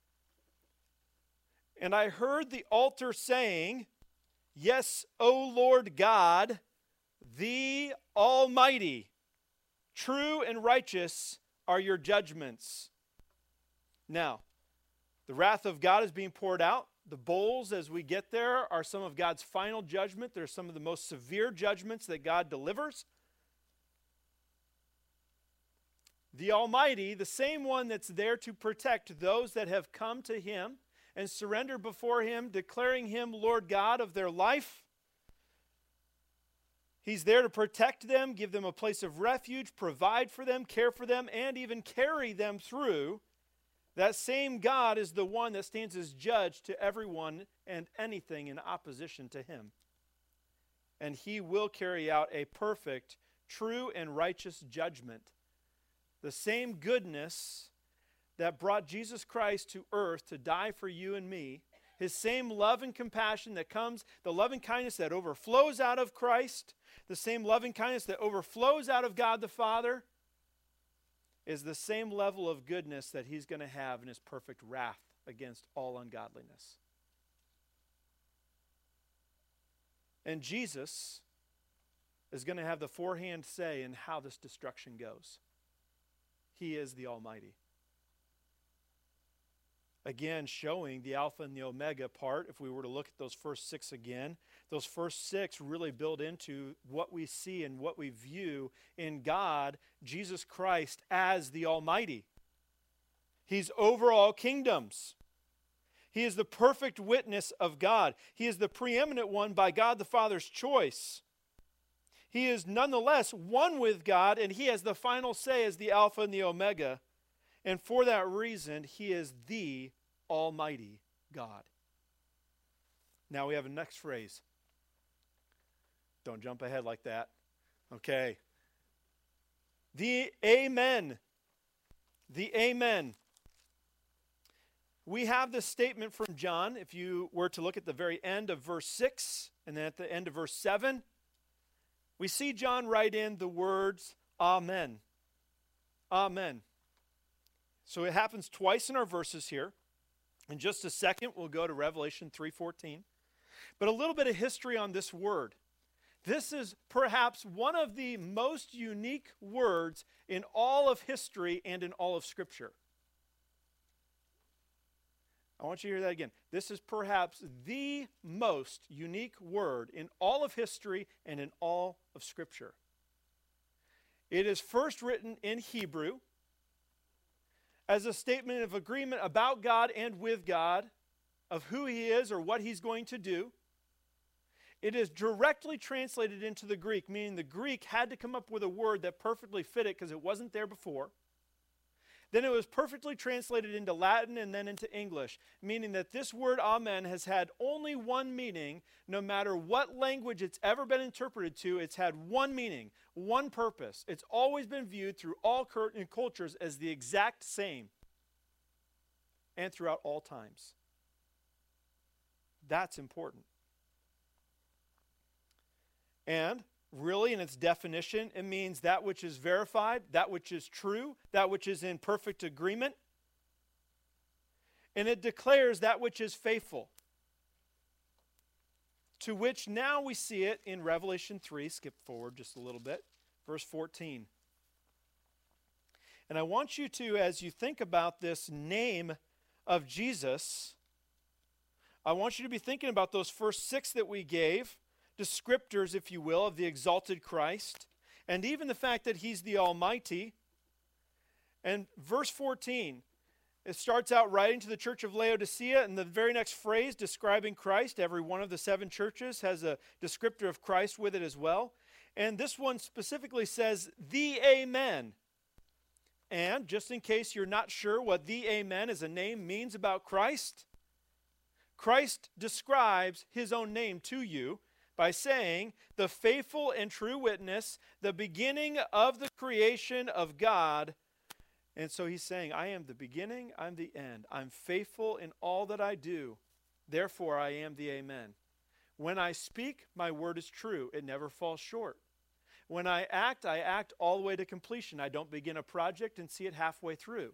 S1: And I heard the altar saying, yes, O Lord God, the Almighty, true and righteous are your judgments. Now, the wrath of God is being poured out. The bowls, as we get there, are some of God's final judgment. They're some of the most severe judgments that God delivers. The Almighty, the same one that's there to protect those that have come to him and surrender before him, declaring him Lord God of their life. He's there to protect them, give them a place of refuge, provide for them, care for them, and even carry them through. That same God is the one that stands as judge to everyone and anything in opposition to him. And he will carry out a perfect, true, and righteous judgment. The same goodness that brought Jesus Christ to earth to die for you and me, his same love and compassion that comes, the loving kindness that overflows out of Christ, the same loving kindness that overflows out of God the Father, is the same level of goodness that he's going to have in his perfect wrath against all ungodliness. And Jesus is going to have the forehand say in how this destruction goes. He is the Almighty. Again, showing the Alpha and the Omega part. If we were to look at those first six again, those first six really build into what we see and what we view in God, Jesus Christ, as the Almighty. He's over all kingdoms. He is the perfect witness of God. He is the preeminent one by God the Father's choice. He is nonetheless one with God, and he has the final say as the Alpha and the Omega. And for that reason, he is the Almighty God. Now we have a next phrase. Don't jump ahead like that. Okay. The Amen. The Amen. We have this statement from John. If you were to look at the very end of verse six and then at the end of verse seven, we see John write in the words, Amen. Amen. So it happens twice in our verses here. In just a second, we'll go to Revelation three fourteen. But a little bit of history on this word. This is perhaps one of the most unique words in all of history and in all of Scripture. I want you to hear that again. This is perhaps the most unique word in all of history and in all of Scripture. It is first written in Hebrew as a statement of agreement about God and with God, of who he is or what he's going to do. It is directly translated into the Greek, meaning the Greek had to come up with a word that perfectly fit it because it wasn't there before. Then it was perfectly translated into Latin and then into English, meaning that this word amen has had only one meaning. No matter what language it's ever been interpreted to, it's had one meaning, one purpose. It's always been viewed through all cultures as the exact same and throughout all times. That's important. And really, in its definition, it means that which is verified, that which is true, that which is in perfect agreement. And it declares that which is faithful. To which now we see it in Revelation three, skip forward just a little bit, verse fourteen. And I want you to, as you think about this name of Jesus, I want you to be thinking about those first six that we gave, descriptors, if you will, of the exalted Christ, and even the fact that he's the Almighty. And verse fourteen, it starts out writing to the church of Laodicea, and the very next phrase describing Christ, every one of the seven churches has a descriptor of Christ with it as well. And this one specifically says, the Amen. And just in case you're not sure what the Amen as a name means about Christ, Christ describes his own name to you by saying, the faithful and true witness, the beginning of the creation of God. And so he's saying, I am the beginning, I'm the end. I'm faithful in all that I do. Therefore, I am the Amen. When I speak, my word is true. It never falls short. When I act, I act all the way to completion. I don't begin a project and see it halfway through.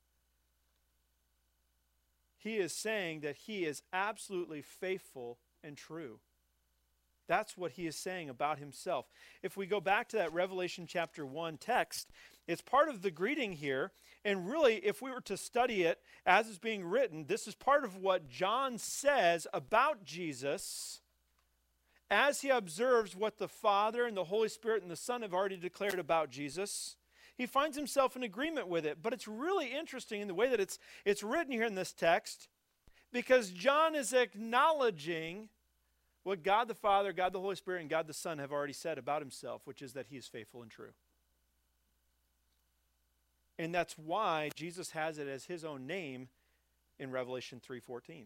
S1: He is saying that he is absolutely faithful and true. That's what he is saying about himself. If we go back to that Revelation chapter one text, it's part of the greeting here. And really, if we were to study it as it's being written, this is part of what John says about Jesus as he observes what the Father and the Holy Spirit and the Son have already declared about Jesus. He finds himself in agreement with it. But it's really interesting in the way that it's, it's written here in this text, because John is acknowledging what God the Father, God the Holy Spirit, and God the Son have already said about himself, which is that he is faithful and true. And that's why Jesus has it as his own name in Revelation three fourteen.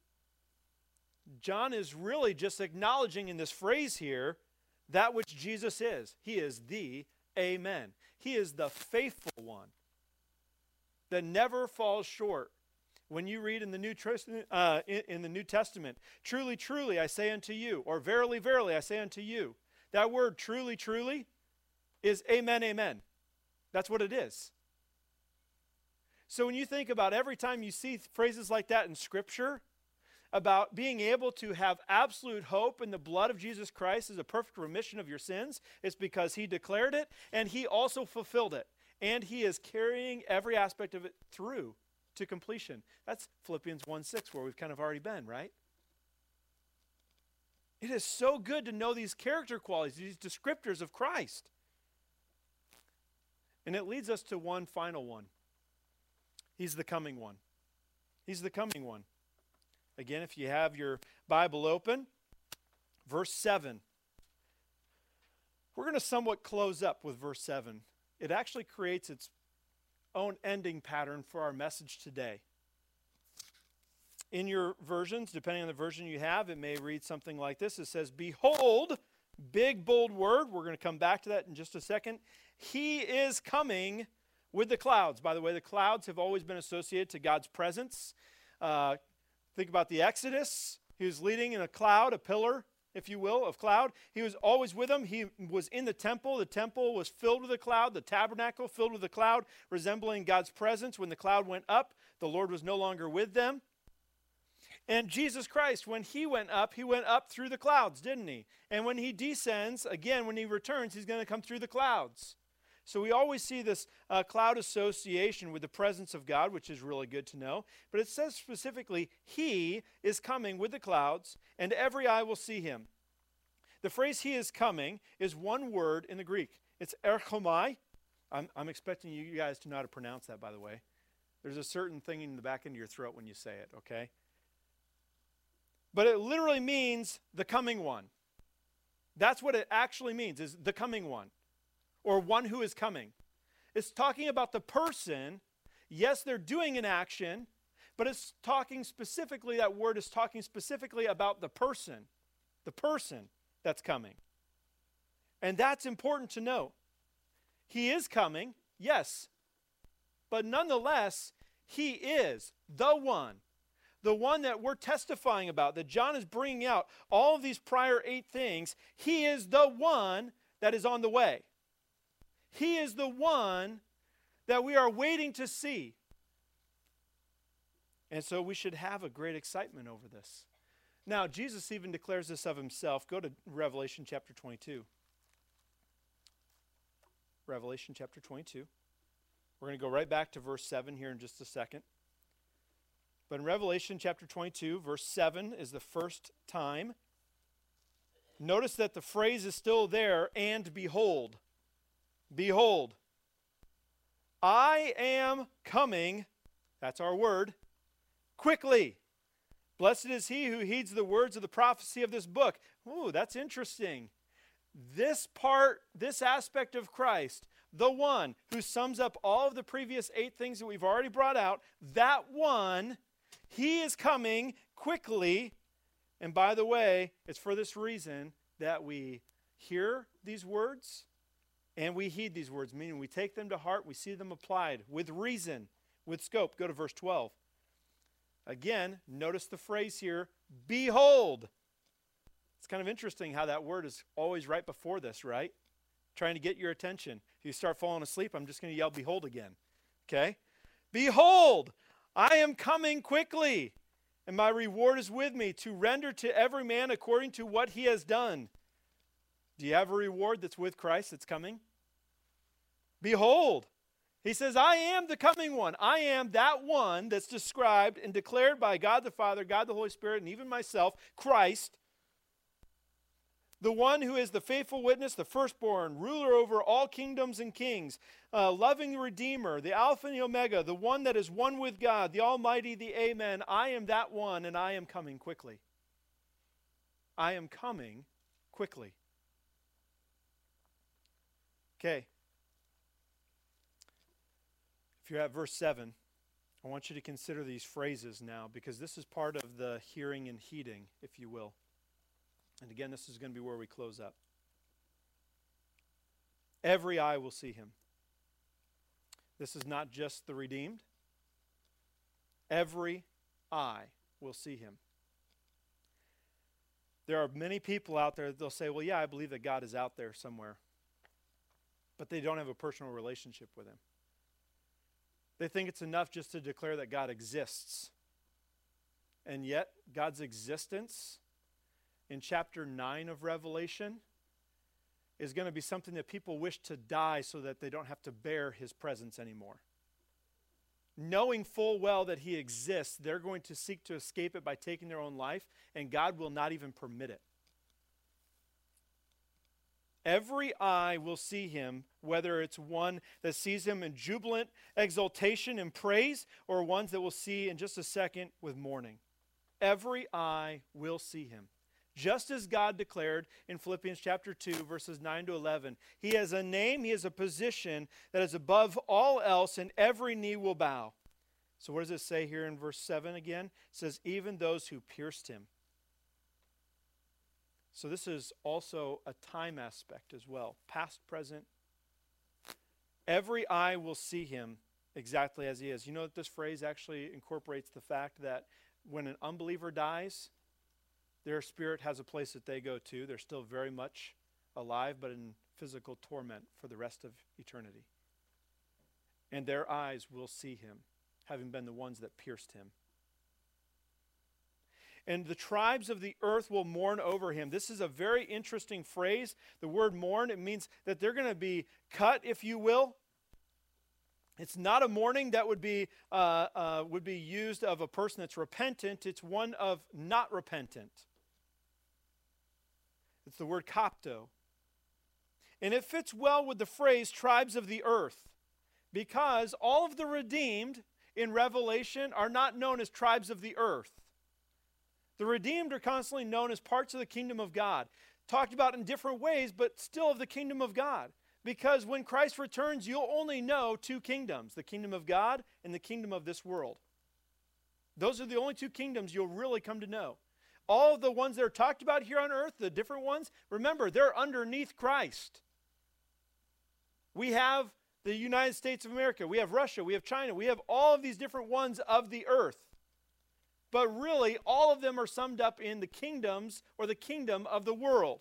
S1: John is really just acknowledging in this phrase here that which Jesus is. He is the Amen. He is the faithful one that never falls short. When you read in the New uh, in, in the New Testament, truly, truly, I say unto you, or verily, verily, I say unto you, that word truly, truly is amen, amen. That's what it is. So when you think about every time you see phrases like that in Scripture, about being able to have absolute hope in the blood of Jesus Christ as a perfect remission of your sins, it's because he declared it and he also fulfilled it. And he is carrying every aspect of it through to completion. That's Philippians one six, where we've kind of already been, right? It is so good to know these character qualities, these descriptors of Christ. And it leads us to one final one. He's the coming one. He's the coming one. Again, if you have your Bible open, verse seven. We're going to somewhat close up with verse seven. It actually creates its own ending pattern for our message today. In your versions, depending on the version you have, it may read something like this. It says, "Behold," big, bold word. We're going to come back to that in just a second. "He is coming with the clouds." By the way, the clouds have always been associated to God's presence. Uh, think about the Exodus. He was leading in a cloud, a pillar, if you will, of cloud. He was always with them. He was in the temple. The temple was filled with a cloud. The tabernacle filled with a cloud, resembling God's presence. When the cloud went up, the Lord was no longer with them. And Jesus Christ, when he went up, he went up through the clouds, didn't he? And when he descends, again, when he returns, he's going to come through the clouds. So we always see this uh, cloud association with the presence of God, which is really good to know. But it says specifically, he is coming with the clouds, and every eye will see him. The phrase "he is coming" is one word in the Greek. It's erchomai. I'm, I'm expecting you guys to know how to pronounce that, by the way. There's a certain thing in the back end of your throat when you say it, okay? But it literally means the coming one. That's what it actually means, is the coming one, or one who is coming. It's talking about the person. Yes, they're doing an action, but it's talking specifically, that word is talking specifically about the person, the person that's coming. And that's important to know. He is coming, yes, but nonetheless, he is the one. The one that we're testifying about, that John is bringing out, all of these prior eight things, he is the one that is on the way. He is the one that we are waiting to see. And so we should have a great excitement over this. Now, Jesus even declares this of himself. Go to Revelation chapter twenty-two. Revelation chapter twenty-two. We're going to go right back to verse seven here in just a second. But in Revelation chapter twenty-two, verse seven is the first time. Notice that the phrase is still there, "and behold." Behold. "I am coming," that's our word, "quickly. Blessed is he who heeds the words of the prophecy of this book." Ooh, that's interesting. This part, this aspect of Christ, the one who sums up all of the previous eight things that we've already brought out, that one, he is coming quickly. And by the way, it's for this reason that we hear these words and we heed these words, meaning we take them to heart, we see them applied with reason, with scope. Go to verse twelve. Again, notice the phrase here, "behold." It's kind of interesting how that word is always right before this, right? Trying to get your attention. If you start falling asleep, I'm just going to yell "behold" again. Okay? "Behold, I am coming quickly, and my reward is with me to render to every man according to what he has done." Do you have a reward that's with Christ that's coming? Behold. He says, "I am the coming one." I am that one that's described and declared by God the Father, God the Holy Spirit, and even myself, Christ, the one who is the faithful witness, the firstborn, ruler over all kingdoms and kings, uh, loving Redeemer, the Alpha and the Omega, the one that is one with God, the Almighty, the Amen. I am that one, and I am coming quickly. I am coming quickly. Okay. If you're at verse seven, I want you to consider these phrases now, because this is part of the hearing and heeding, if you will. And again, this is going to be where we close up. Every eye will see him. This is not just the redeemed. Every eye will see him. There are many people out there that they'll say, "Well, yeah, I believe that God is out there somewhere." But they don't have a personal relationship with him. They think it's enough just to declare that God exists. And yet, God's existence in chapter nine of Revelation is going to be something that people wish to die so that they don't have to bear his presence anymore. knowing full well that he exists, they're going to seek to escape it by taking their own life, and God will not even permit it. Every eye will see him, whether it's one that sees him in jubilant exultation and praise, or ones that will see in just a second with mourning. Every eye will see him. Just as God declared in Philippians chapter two, verses nine to eleven. He has a name, he has a position that is above all else, and every knee will bow. So what does it say here in verse seven again? It says, even those who pierced him. So this is also a time aspect as well. Past, present. Every eye will see him exactly as he is. You know that this phrase actually incorporates the fact that when an unbeliever dies, their spirit has a place that they go to. They're still very much alive, but in physical torment for the rest of eternity. And their eyes will see him, having been the ones that pierced him. And the tribes of the earth will mourn over him. This is a very interesting phrase. The word mourn, it means that they're going to be cut, if you will. It's not a mourning that would be, uh, uh, would be used of a person that's repentant. It's one of not repentant. It's the word kopto. And it fits well with the phrase tribes of the earth, because all of the redeemed in Revelation are not known as tribes of the earth. The redeemed are constantly known as parts of the kingdom of God, talked about in different ways, but still of the kingdom of God. Because when Christ returns, you'll only know two kingdoms, the kingdom of God and the kingdom of this world. Those are the only two kingdoms you'll really come to know. All of the ones that are talked about here on earth, the different ones, remember, they're underneath Christ. We have the United States of America, we have Russia, we have China, we have all of these different ones of the earth. But really, all of them are summed up in the kingdoms or the kingdom of the world.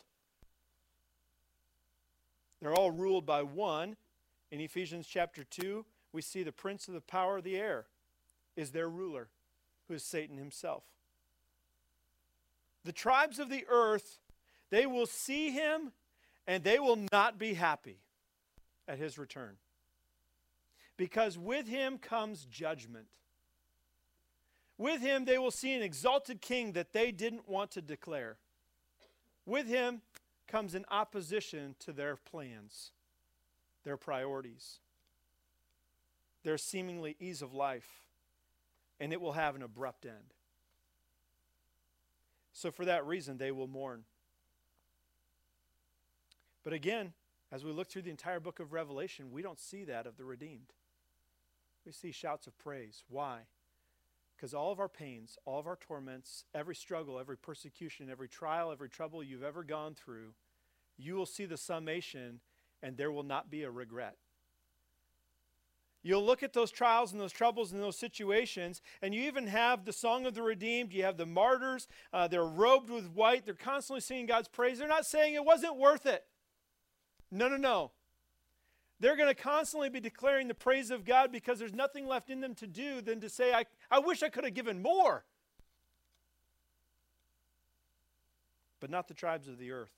S1: They're all ruled by one. In Ephesians chapter two, we see the prince of the power of the air is their ruler, who is Satan himself. The tribes of the earth, they will see him and they will not be happy at his return. Because with him comes judgment. With him, they will see an exalted king that they didn't want to declare. With him comes an opposition to their plans, their priorities, their seemingly ease of life, and it will have an abrupt end. So for that reason, they will mourn. But again, as we look through the entire book of Revelation, we don't see that of the redeemed. We see shouts of praise. Why? Because all of our pains, all of our torments, every struggle, every persecution, every trial, every trouble you've ever gone through, you will see the summation and there will not be a regret. You'll look at those trials and those troubles and those situations, and you even have the song of the redeemed. You have the martyrs. Uh, they're robed with white. They're constantly singing God's praise. They're not saying it wasn't worth it. No, no, no. They're going to constantly be declaring the praise of God because there's nothing left in them to do than to say, I, I wish I could have given more. But not the tribes of the earth.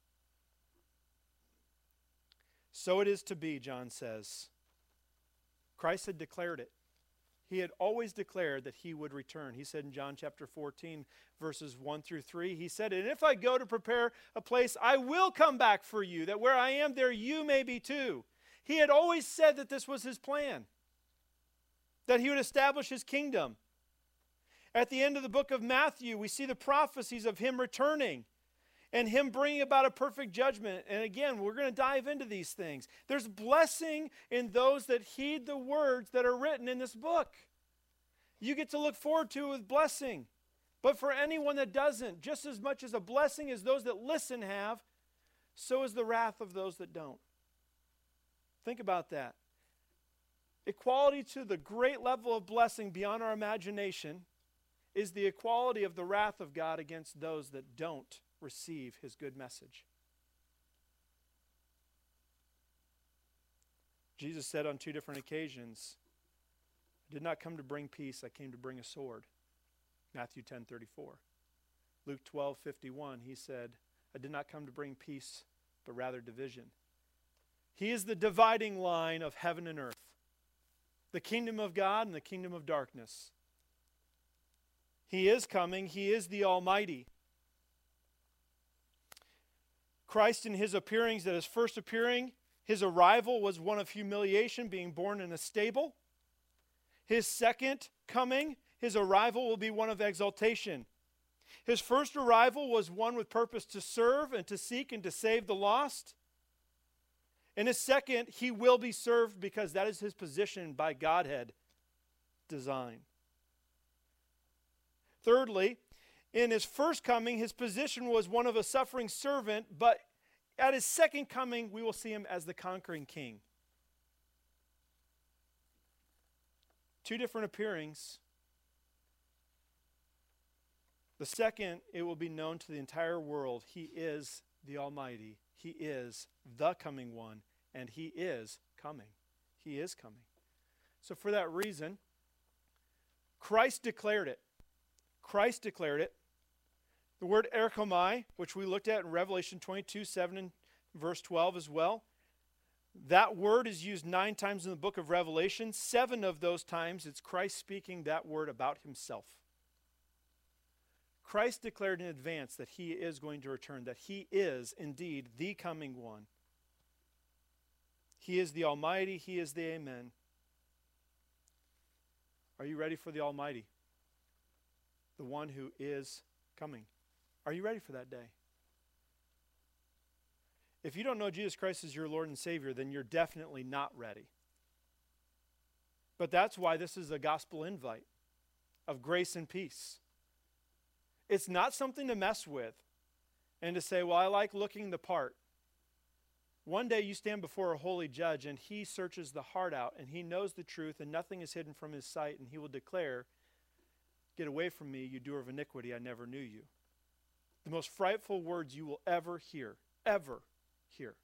S1: So it is to be, John says. Christ had declared it. He had always declared that he would return. He said in John chapter fourteen, verses one through three, he said, and if I go to prepare a place, I will come back for you, that where I am, there you may be too. He had always said that this was his plan, that he would establish his kingdom. At the end of the book of Matthew, we see the prophecies of him returning and him bringing about a perfect judgment. And again, we're going to dive into these things. There's blessing in those that heed the words that are written in this book. You get to look forward to it with blessing. But for anyone that doesn't, just as much as a blessing as those that listen have, so is the wrath of those that don't. Think about that. Equality to the great level of blessing beyond our imagination is the equality of the wrath of God against those that don't receive his good message. Jesus said on two different occasions, I did not come to bring peace, I came to bring a sword. Matthew ten thirty-four. Luke twelve fifty-one, he said, I did not come to bring peace, but rather division. He is the dividing line of heaven and earth. the kingdom of God and the kingdom of darkness. He is coming. He is the Almighty. Christ in his appearings, at his first appearing, his arrival was one of humiliation, being born in a stable. His second coming, his arrival will be one of exaltation. His first arrival was one with purpose to serve and to seek and to save the lost. In his second, he will be served because that is his position by Godhead design. Thirdly, in his first coming, his position was one of a suffering servant, but at his second coming, we will see him as the conquering king. Two different appearings. The second, it will be known to the entire world. He is the Almighty. He is the coming one, and he is coming. He is coming. So for that reason, Christ declared it. Christ declared it. The word erchomai, which we looked at in Revelation twenty-two, seven and verse twelve as well, that word is used nine times in the book of Revelation. Seven of those times, it's Christ speaking that word about himself. Christ declared in advance that he is going to return, that he is indeed the coming one. He is the Almighty. He is the Amen. Are you ready for the Almighty? The one who is coming. Are you ready for that day? If you don't know Jesus Christ as your Lord and Savior, then you're definitely not ready. But that's why this is a gospel invite of grace and peace. It's not something to mess with and to say, well, I like looking the part. One day you stand before a holy judge and he searches the heart out and he knows the truth and nothing is hidden from his sight, and he will declare, "Get away from me, you doer of iniquity, I never knew you." The most frightful words you will ever hear, ever hear.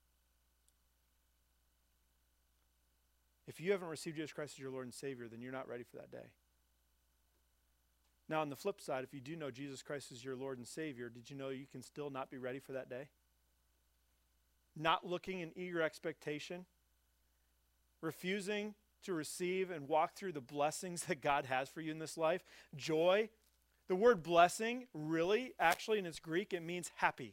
S1: If you haven't received Jesus Christ as your Lord and Savior, then you're not ready for that day. Now, on the flip side, if you do know Jesus Christ as your Lord and Savior, did you know you can still not be ready for that day? Not looking in eager expectation, refusing to receive and walk through the blessings that God has for you in this life. Joy. The word blessing, really, actually in its Greek, it means happy.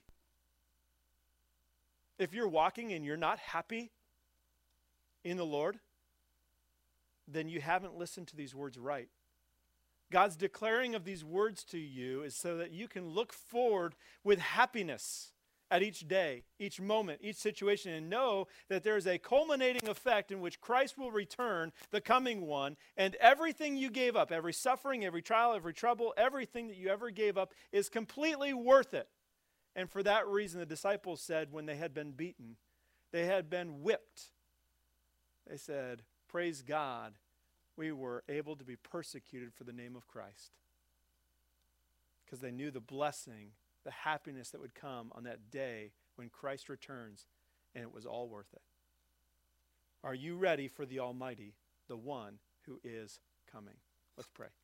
S1: If you're walking and you're not happy in the Lord, then you haven't listened to these words right. God's declaring of these words to you is so that you can look forward with happiness at each day, each moment, each situation, and know that there is a culminating effect in which Christ will return, the coming one, and everything you gave up, every suffering, every trial, every trouble, everything that you ever gave up is completely worth it. And for that reason, the disciples said when they had been beaten, they had been whipped, they said, "Praise God, we were able to be persecuted for the name of Christ." Because they knew the blessing, the happiness that would come on that day when Christ returns, and it was all worth it. Are you ready for the Almighty, the one who is coming? Let's pray.